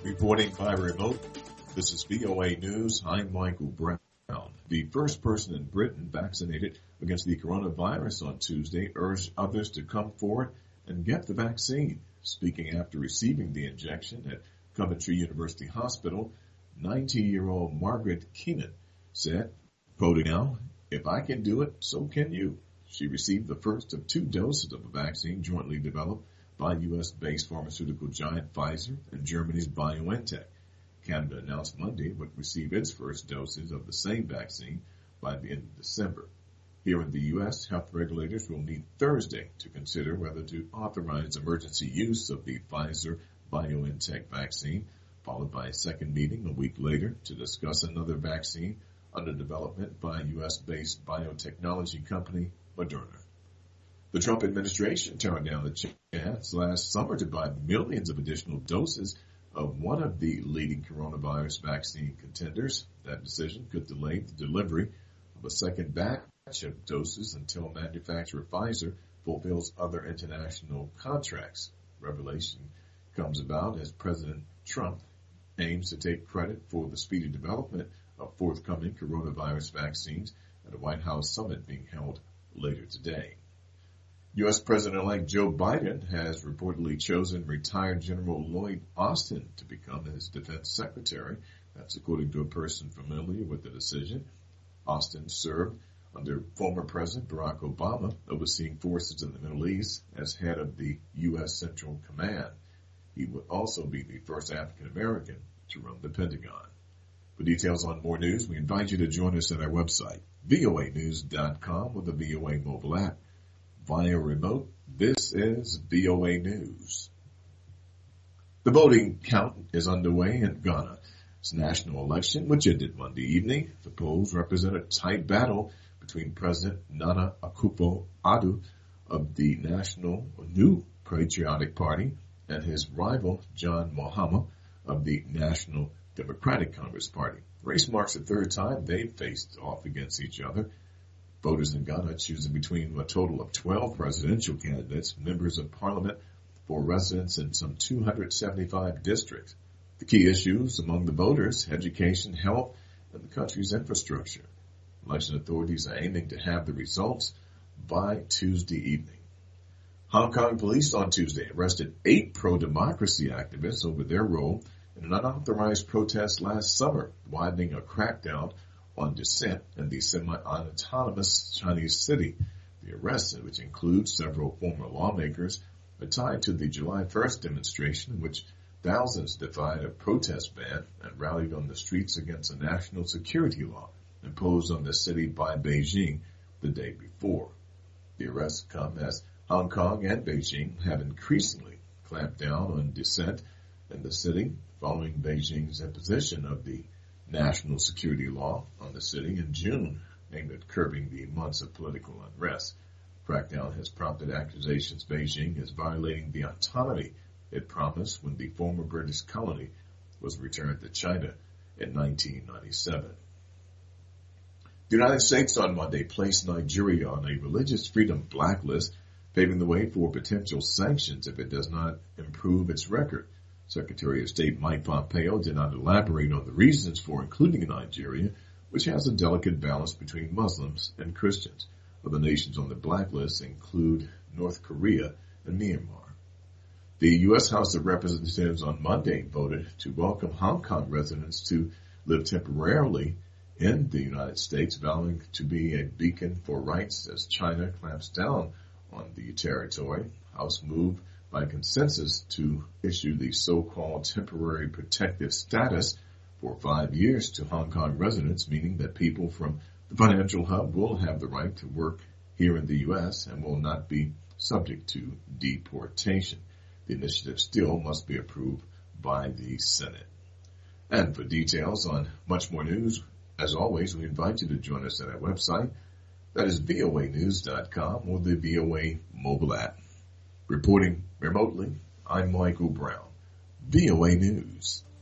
Reporting by remote, this is VOA News. I'm Michael Brown. The first person in Britain vaccinated against the coronavirus on Tuesday urged others to come forward and get the vaccine. Speaking after receiving the injection at Coventry University Hospital, 90-year-old Margaret Keenan said, quoting now, "If I can do it, so can you." She received the first of 2 doses of a vaccine jointly developed by U.S.-based pharmaceutical giant Pfizer and Germany's BioNTech. Canada announced Monday it would receive its first doses of the same vaccine by the end of December. Here in the U.S., health regulators will meet Thursday to consider whether to authorize emergency use of the Pfizer-BioNTech vaccine, followed by a second meeting a week later to discuss another vaccine under development by U.S.-based biotechnology company Moderna. The Trump administration turned down the chance last summer to buy millions of additional doses of one of the leading coronavirus vaccine contenders. That decision could delay the delivery of a second batch of doses until manufacturer Pfizer fulfills other international contracts. Revelation comes about as President Trump aims to take credit for the speedy development of forthcoming coronavirus vaccines at a White House summit being held later today. U.S. President-elect Joe Biden has reportedly chosen retired General Lloyd Austin to become his defense secretary. That's according to a person familiar with the decision. Austin served under former President Barack Obama, overseeing forces in the Middle East as head of the U.S. Central Command. He would also be the first African-American to run the Pentagon. For details on more news, we invite you to join us at our website, voanews.com, with the VOA mobile app. Via remote, this is VOA News. The voting count is underway in Ghana. It's a national election, which ended Monday evening. The polls represent a tight battle between President Nana Akufo-Addo of the New Patriotic Party and his rival John Mahama of the National Democratic Congress Party. The race marks the third time they've faced off against each other. Voters in Ghana choosing between a total of 12 presidential candidates, members of parliament, for residents in some 275 districts. The key issues among the voters, education, health, and the country's infrastructure. Election authorities are aiming to have the results by Tuesday evening. Hong Kong police on Tuesday arrested 8 pro-democracy activists over their role in an unauthorized protest last summer, widening a crackdown on dissent in the semi-autonomous Chinese city. The arrests, which include several former lawmakers, are tied to the July 1st demonstration in which thousands defied a protest ban and rallied on the streets against a national security law imposed on the city by Beijing the day before. The arrests come as Hong Kong and Beijing have increasingly clamped down on dissent in the city following Beijing's imposition of the national security law on the city in June, aimed at curbing the months of political unrest. Crackdown has prompted accusations Beijing is violating the autonomy it promised when the former British colony was returned to China in 1997. The United States on Monday placed Nigeria on a religious freedom blacklist, paving the way for potential sanctions if it does not improve its record. Secretary of State Mike Pompeo did not elaborate on the reasons for including Nigeria, which has a delicate balance between Muslims and Christians. Other nations on the blacklist include North Korea and Myanmar. The U.S. House of Representatives on Monday voted to welcome Hong Kong residents to live temporarily in the United States, vowing to be a beacon for rights as China clamps down on the territory. House moved by consensus to issue the so-called temporary protective status for 5 years to Hong Kong residents, meaning that people from the financial hub will have the right to work here in the U.S. and will not be subject to deportation. The initiative still must be approved by the Senate. And for details on much more news, as always, we invite you to join us at our website. That is voanews.com or the VOA mobile app. Reporting remotely, I'm Michael Brown, VOA News.